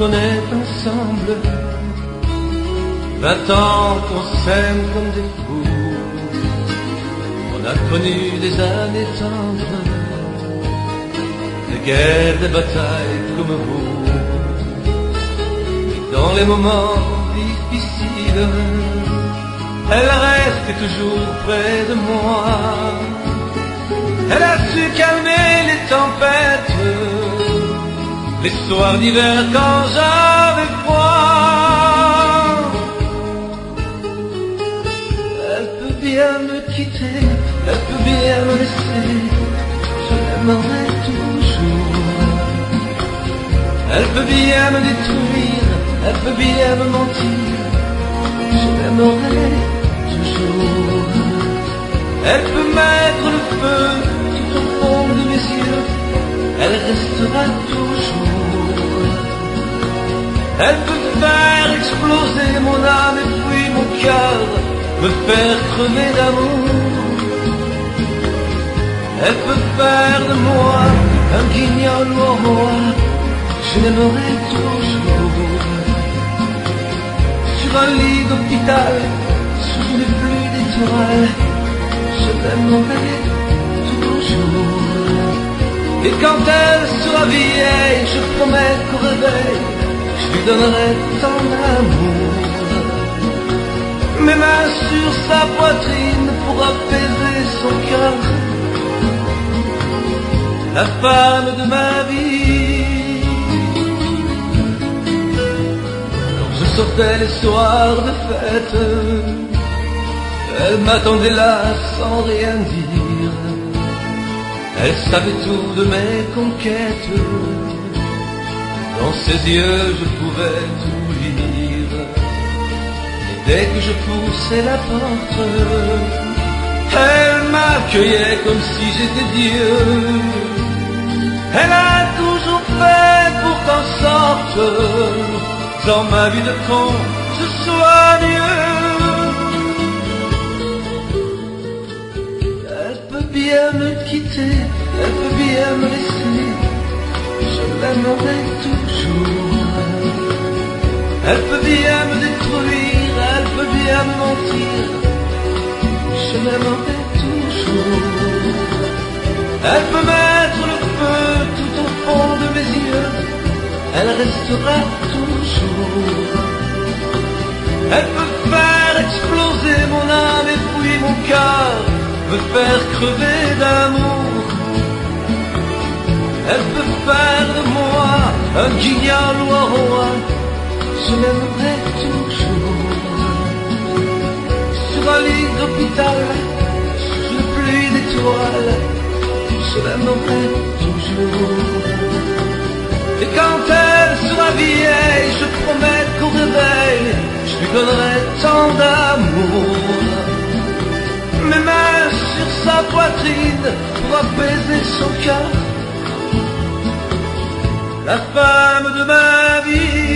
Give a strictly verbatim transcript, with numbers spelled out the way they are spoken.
connaître ensemble. Vingt ans qu'on s'aime comme des fous. On a connu des années tendres, des guerres, des batailles comme vous. Et dans les moments difficiles, elle reste toujours près de moi. Elle a su calmer les tempêtes, les soirs d'hiver quand j'avais froid. Elle peut bien me quitter, elle peut bien me laisser, je l'aimerai toujours. Elle peut bien me détruire, elle peut bien me mentir, je l'aimerai toujours. Elle peut mettre le feu tout au fond de mes yeux, elle restera toujours. Elle peut faire exploser mon âme et puis mon cœur, me faire crever d'amour. Elle peut faire de moi un guignol au roi, je l'aimerai toujours. Sur un lit d'hôpital, sous une pluie d'étoiles, je l'aimerai toujours. Et quand elle sera vieille, je promets qu'au réveil, je lui donnerai tant d'amour. Mes mains sur sa poitrine pour apaiser son cœur, la femme de ma vie. Quand je sortais les soirs de fête, elle m'attendait là sans rien dire. Elle savait tout de mes conquêtes, dans ses yeux je pouvais tout lire. Et dès que je poussais la porte, elle m'accueillait comme si j'étais Dieu. Elle a toujours fait pour qu'en sorte, dans ma vie de con, je sois mieux. Elle peut bien me quitter, elle peut bien me laisser, je l'aimerai toujours. Elle peut bien me détruire, elle peut bien me mentir, je l'aimerai toujours. Elle peut mettre le feu tout au fond de mes yeux, elle restera toujours. Elle peut faire exploser mon âme et puis mon cœur, me faire crever d'amour. Elle peut faire de moi un guignol ou un roi, je l'aimerai toujours. Sur un lit d'hôpital, sous une pluie d'étoiles, je l'aimerai toujours. Et quand elle sera vieille, je promets qu'au réveil, je lui donnerai tant d'amour. Mes mains sur sa poitrine pour apaiser son cœur, la femme de ma vie.